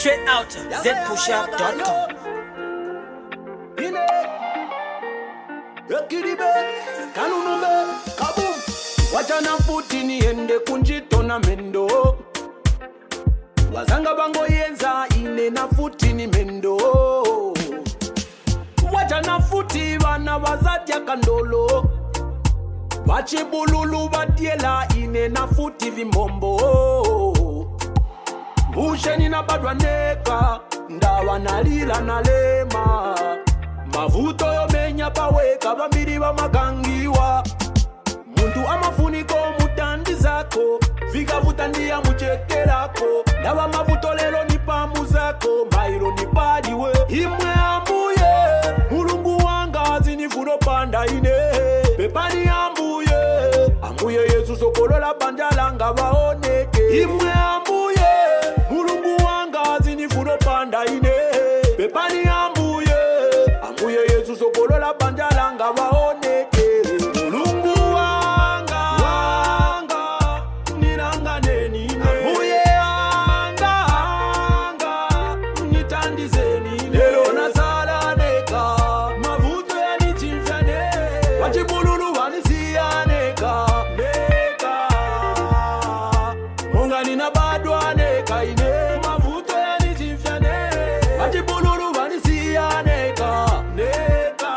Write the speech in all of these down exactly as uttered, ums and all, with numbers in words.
Straight out z pushup dot com. Wachana futi niende kunjitona mendo wazanga bango yenza ine na futi ni mendo wachana futi bana wazatya kandolo wachibululu batiela ine na futi vimombo usheni na badwa neka ndawa nalila nalema mavuto yomenya paweka bambiri bamagangiwa muntu amafuniko mutandi zako vikavuta ndiya muchekelako ndawa mavuto lelo ni pamu zako mailo ni padiwe imwe ambuye mulungu wanga zinifuno panda ine pepani ambuye ambuye Yesu sokolola banjalanga baoneke imwe ambuye mulungu wanga zinifuno panda ine pepani ambuye ambuye Yesu sokolola banjalanga baoneke mulungu wanga wanga niranga neni ambuye anga anga nitandizeni lelo nazala neka mavuto yanichimfane wachibululu wanisianeka neka munga nina badwa neka ine mavuto yanichimfane wachibululu wanisianeka neka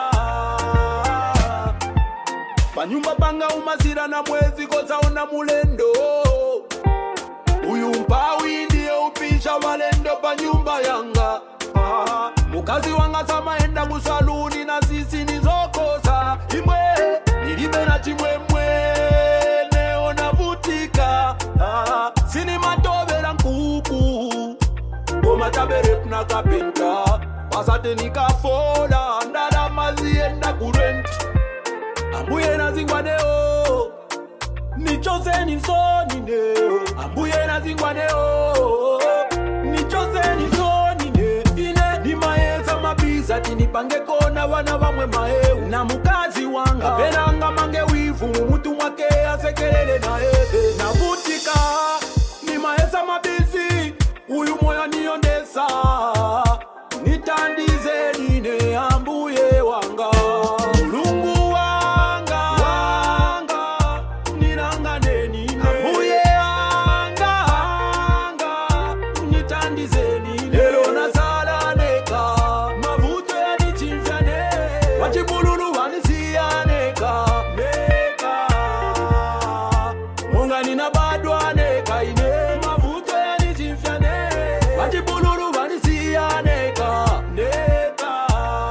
panyumba panga umazira na mwezi koza una mulendo uyu mpawi ndiye upisha walendo panyumba yanga ah, mukazi wanga samaenda kusaluni na sisi nizokosa imwe nilibe na chimwemwe neona vutika ah, sini matobela nkuku omatabere kuna kapenta wasate nikafola ndala mazienda kurent ambuye nazingwaneo nichose nisonine ambuye nazingwaneo nichose nisonine ine nimaeza mabiza tinipange kona wana vamwe maheu na mukazi wanga penanga mange wivu mumutu mwake asekelele na ebe navutika nimaeza mabizi uyu moya niondesa nitandize nine ambuye wanga mulungu wanga wanga niranga neni ambuye anga anga nitandize nine lelo nazala neka mavuto yanichimfane wachibululu wanisianeka neka munga nina badwa neka ine mavuto yanichimfane wachibululu wanisianeka neka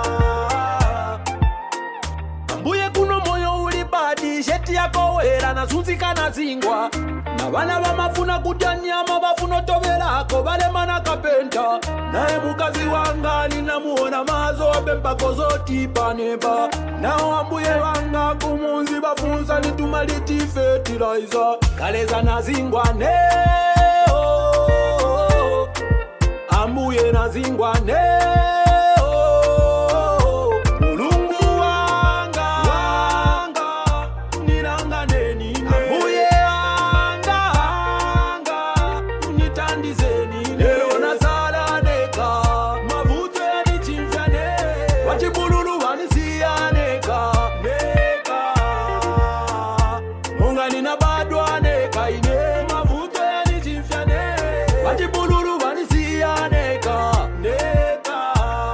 ambuye kuno moyo uli badi sheti yako wera na sunzika na zingwa na bana bamafuna kutya nyama bafuna toberako balemana kapenta naye mukazi wanga ninamuona mazo bempako zoti paneba nao ambuye wanga kumunzi bafunza nitumaliti fertilizer kaleza na zingwa neo ambuye na zingwa neo mulungu wanga wanga niranga neni ambuye anga anga nitandizeni lelo nazala neka mavuto yanichimfane wachibululu wanisianeka neka munga nina badwa neka ine mavuto yanichimfane wachibululu wanisianeka neka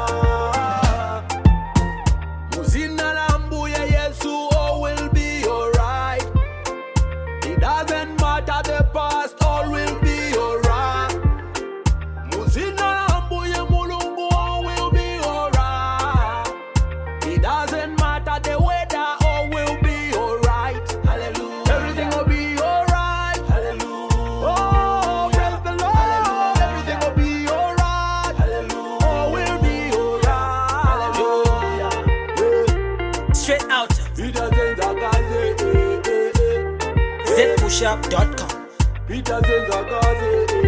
muzina la ambuye Yesu all will be alright. It doesn't matter the past, all will be alright. Muzina la ambuye mulungu all will be alright. It doesn't matter the weather, all will be alright. Hallelujah. Everything will be alright. Hallelujah. Oh, praise the Lord. Hallelujah. Everything will be alright. Hallelujah. All will be alright. Hallelujah. Yeah. Straight out Peter Zenzakaze, eh, eh, eh. z pushup dot com. Peter Zenzakaze,